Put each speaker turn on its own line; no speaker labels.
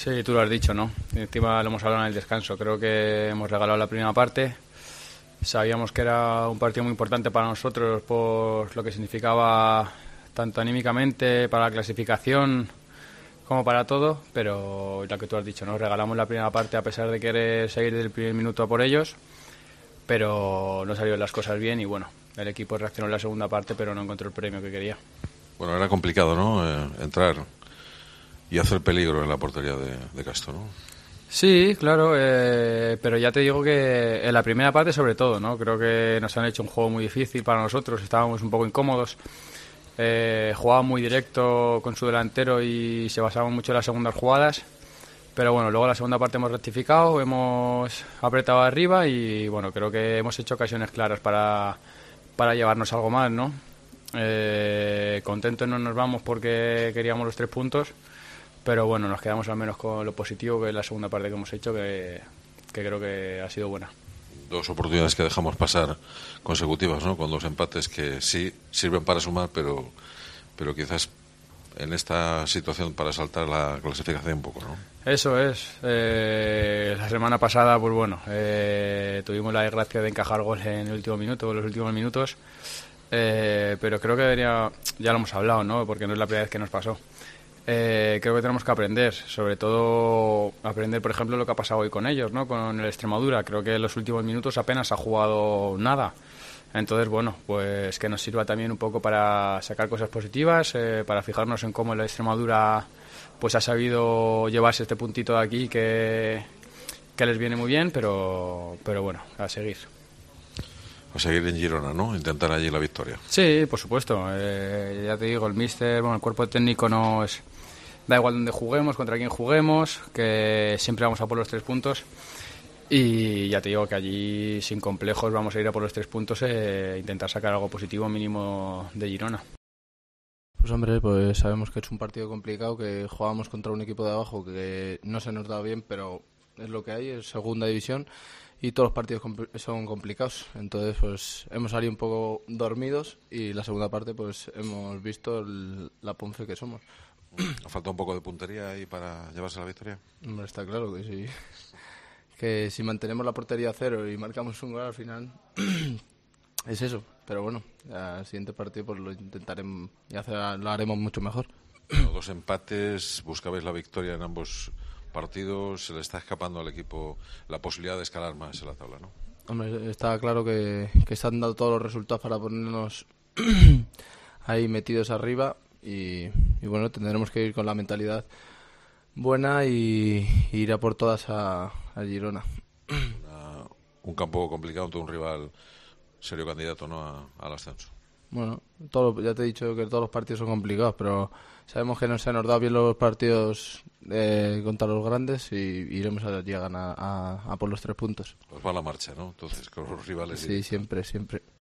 Sí, tú lo has dicho, ¿no? Encima lo hemos hablado en el descanso. Creo que hemos regalado la primera parte. Sabíamos que era un partido muy importante para nosotros por lo que significaba tanto anímicamente, para la clasificación, como para todo. Pero lo que tú has dicho, ¿no? Regalamos la primera parte a pesar de querer seguir desde el primer minuto a por ellos. Pero no salieron las cosas bien y bueno, el equipo reaccionó en la segunda parte, pero no encontró el premio que quería.
Bueno, era complicado, ¿no? Entrar y hacer peligro en la portería de Castro, ¿no?
Sí, claro, pero ya te digo que en la primera parte sobre todo, ¿no? Creo que nos han hecho un juego muy difícil para nosotros, estábamos un poco incómodos, jugaban muy directo con su delantero y se basaban mucho en las segundas jugadas, pero bueno, luego en la segunda parte hemos rectificado, hemos apretado arriba y bueno, creo que hemos hecho ocasiones claras para llevarnos algo más, ¿no? Contentos no nos vamos porque queríamos los 3 puntos. Pero bueno, nos quedamos al menos con lo positivo que es la segunda parte que hemos hecho, que creo que ha sido buena.
2 oportunidades que dejamos pasar consecutivas, ¿no? Con 2 empates que sí sirven para sumar, pero quizás en esta situación para saltar la clasificación un poco, ¿no?
Eso es. La semana pasada, pues bueno, tuvimos la desgracia de encajar gol en el último minuto, en los últimos minutos. Pero creo que ya lo hemos hablado, ¿no? Porque no es la primera vez que nos pasó. Creo que tenemos que aprender, sobre todo aprender, por ejemplo, lo que ha pasado hoy con ellos, ¿no? Con el Extremadura. Creo que en los últimos minutos apenas ha jugado nada. Entonces, bueno, pues que nos sirva también un poco para sacar cosas positivas, para fijarnos en cómo el Extremadura pues ha sabido llevarse este puntito de aquí que les viene muy bien, pero bueno, a seguir.
A seguir en Girona, ¿no? Intentar allí la victoria.
Sí, por supuesto. Ya te digo, el míster, bueno, el cuerpo técnico nos da igual donde juguemos, contra quién juguemos, que siempre vamos a por los 3 puntos. Y ya te digo que allí, sin complejos, vamos a ir a por los 3 puntos e intentar sacar algo positivo mínimo de Girona.
Pues hombre, pues sabemos que es un partido complicado, que jugamos contra un equipo de abajo que no se nos da bien, pero es lo que hay, es segunda división. Y todos los partidos son complicados, entonces pues hemos salido un poco dormidos y la segunda parte pues hemos visto la Ponce que somos.
¿Ha faltado un poco de puntería ahí para llevarse la victoria?
Hombre, está claro que sí, que si mantenemos la portería a 0 y marcamos un gol al final es eso, pero bueno, al siguiente partido pues lo intentaremos y lo haremos mucho mejor.
Bueno, 2 empates, buscabais la victoria en ambos partidos, se le está escapando al equipo la posibilidad de escalar más en la tabla, ¿no?
Hombre, está claro que se han dado todos los resultados para ponernos ahí metidos arriba y bueno, tendremos que ir con la mentalidad buena y ir a por todas a Girona.
Un campo complicado ante un rival serio candidato, ¿no? al ascenso.
Bueno, ya te he dicho que todos los partidos son complicados, pero sabemos que no se nos da bien los partidos contra los grandes y iremos allí a ganar a por los 3 puntos.
Pues va la marcha, ¿no? Entonces, con los rivales.
Sí, siempre.